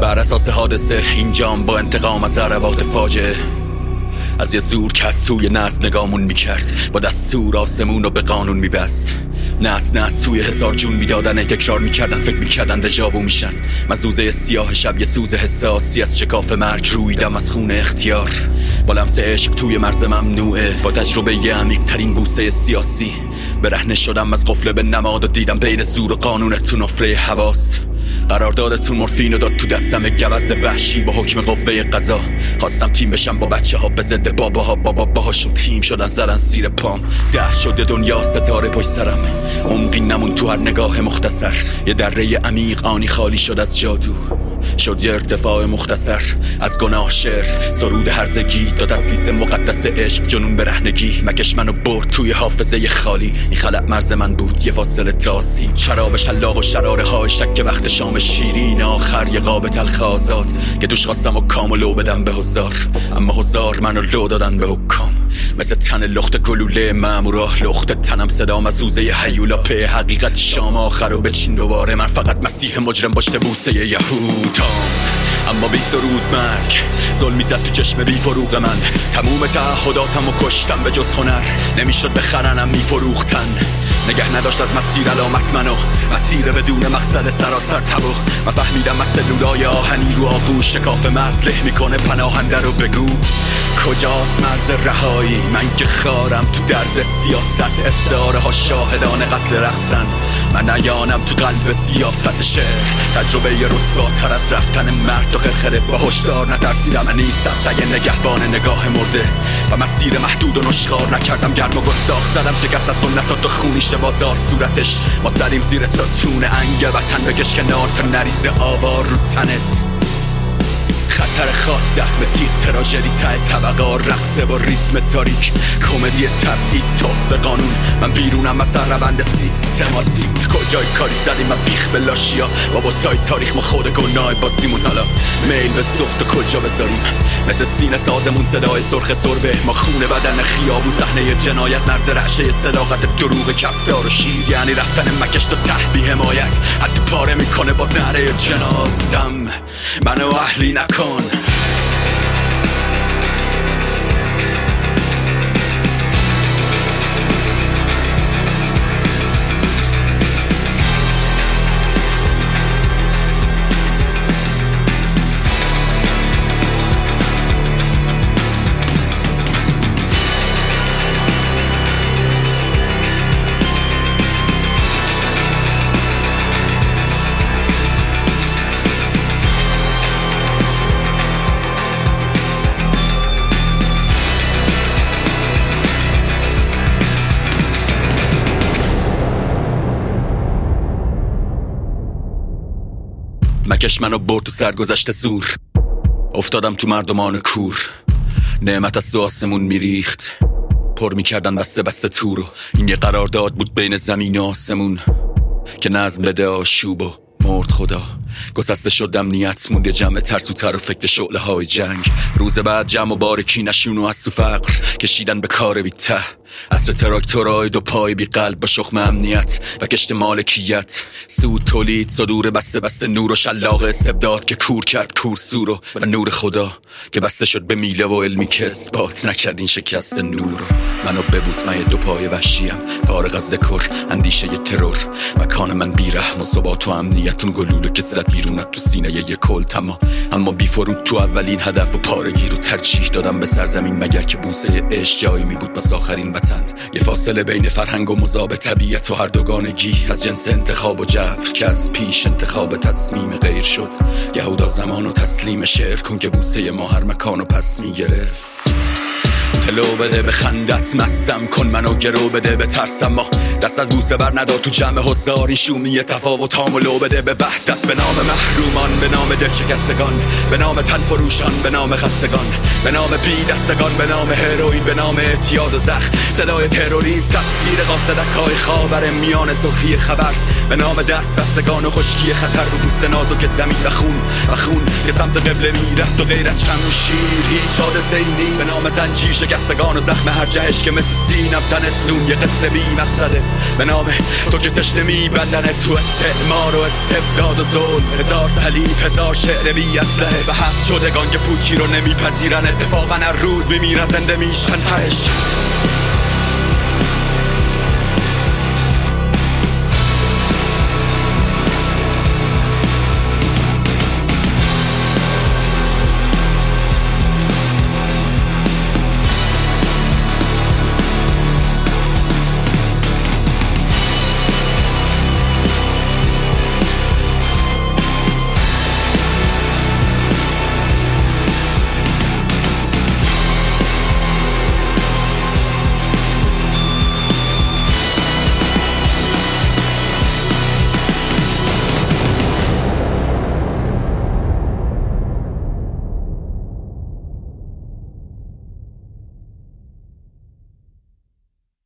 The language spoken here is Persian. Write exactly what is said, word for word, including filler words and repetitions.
بر اساس حادثه اینجام با انتقام از ضربات فاجعه. از یه زور که از توی نزد نگامون میکرد، با دستور آسمون رو به قانون میبست. نست نست توی هزار جون میدادن، تکرار میکردن، فکر میکردن دژاوو میشن. مزوزه سیاه شب یه سوز حساسی از شکاف مرگ رویدم از خون اختیار. با لمس عشق توی مرز ممنوعه، با تجربه یه عمیق ترین بوسه سیاسی. برهنه شدم از قفل به نماد و دیدم بین زور و قانونتون نفره هواست. قراردادتون مورفین رو داد تو دستم گوزد وحشی با حکم قوه قضا. خواستم تیم بشم با بچه ها به ضد باباها، بابا باهاشون تیم شدن زدن زیر پام. دفع شده دنیا ستاره پشت سرم، عمقی نمون تو هر نگاه مختصر. یه دره عمیق آنی خالی شد از جادو، شد یه ارتفاع مختصر از گناه. شعر سرود هرزگی داد از لیس مقدس عشق جنون برهنگی. مکش منو برد توی حافظه خالی، این خلق مرز من بود یه فاصله تاسی. شراب شلاق و شراره های شک وقت شام شیرین، آخر یه قاب تلخ آزاد که دوش خواستم و کام و لو بدم به هزار. اما هزار منو لو دادن به حکام، مثل تن لخت گلوله مامورا. لخت تنم صدام از سوزه هیولا په حقیقت شام آخر رو بچین دوباره. من فقط مسیح مجرم باشته بوسه یهودام، اما بی سرود مرگ ظلم میزد تو چشم بی فروغ من. تموم تعهداتم و کشتم، به جز هنر نمیشد بخرنم میفروختن. نگه نداشت از مسیر علامت منو، مسیر بدون مقصد سراسر تبو. من فهمیدم از سلولای آهنی رو آغوش شکاف مرز له میکنه پناهنده رو. بگو کجاست مرز رهایی؟ من که خارم تو درز سیاست، استعاره ها شاهدان قتل رقصن. من نیانم تو قلب سیافت شعر، تجربه ی رسواتر از رفتن مرد و خرخره. با هشدار نترسیدم، من نیستم سگ نگهبان نگاه مرده و مسیر محدود و نشخار نکردم. گرم و گستاخ زدم شکست از سنتات و خونیش بازار صورتش. ما زدیم زیر ستون انگ وطن، بکش کنار تا نریزه آوار رو تنت. خطر خاک زخم تیغ تراژدی ته طبقه، رقصه با ریتم تاریک، کمدی تبعیض توف قانون. من بیرونم از روند سیستماتیک. کجای کاری زدیم من بیخ به لاشیا، با بوتای تاریخ ما خود گناه بازیمون. حالا میل به سخت و کجا بذاریم؟ مثل سینه سازمون صدای سرخ سربه. ما خونه بدن خیابون، صحنه جنایت، مرز رعشه صداقت، دروغ کفدار و شیر. یعنی رفتن مکش تا ته بی حمایت، حتی پاره میکنه باز نره جنازم. منو اهلی نکن. مکش منو برد تو سرگذشت زور، افتادم تو مردمان کور. نعمت از تو آسمون میریخت، پر میکردن بسته بسته تو رو. این یه قرارداد بود بین زمین و آسمون که نظم بده آشوب و مرد خدا. گسسته شد امنیت، موند جمع ترسوتر و فکر شعله های جنگ. روز بعد جمع و بارکی نشون و از تو فقر کشیدن به کار بی ته. عصر تراکتورای دو پای بی قلب با شخم امنیت و کشت مالکیت. سود تولید صدور بسته بسته، نور و شلاق استبداد که کور کرد کور سورو. و نور خدا که بسته شد به میله و علمی که اثبات نکرد این شکست نور. منو ببوس، من دو پای وحشیم، فارغ از دکور اندیشه ی ترور. مکان من بی رحم و ثبات و امنیتون گلوله که زد بیرونت تو سینه ی کل تما. اما بی فرود تو اولین هدف و پارگی رو ترجیح دادم به سرزمین، مگر که بوسه عشق جایی می بود بس آخرین وطن. یه فاصله بین فرهنگ و مذاب طبیعت و هر دوگانگی از جنس انتخاب و جبر که از پیش انتخاب تصمیم غیر شد. یهودا زمان و تسلیم شعر کن که بوسه ما هر مکان و پس می گرفت. تلو بده به خندت، مستم کن منو گرو بده به ترسم. ما دست از بوسه بر ندار تو جمع هزار، این شومی تفاوت هامو بده به وحدت. به نام محرومان، به نام دل شکستگان، به نام تن فروشان، به نام خستگان، به نام بی دستگان، به نام هروئین، به نام اعتیاد و زخم. صدای تروریست، تصویر قاصدک های خاور میان سرخی خبر. به نام دست بستگان و خشکی خطر رو بوست نازک زمین و خون و خون که سمت قبله میرفت و غیر از شم و شیر هیچ حادثه ای نیست. به نام زنجیر شکستگان و زخم هر جهش که مثل سینم تنت زون یه قصه بی مقصده. به نام تو که تشنه میبندنت تو استعمار و استبداد و ظلم. هزار صلیب هزار شعر بی اسلحه و هست شدگان که پوچی رو نمیپذیرن. اتفاقا هر روز میمیرن زنده میشن تهش.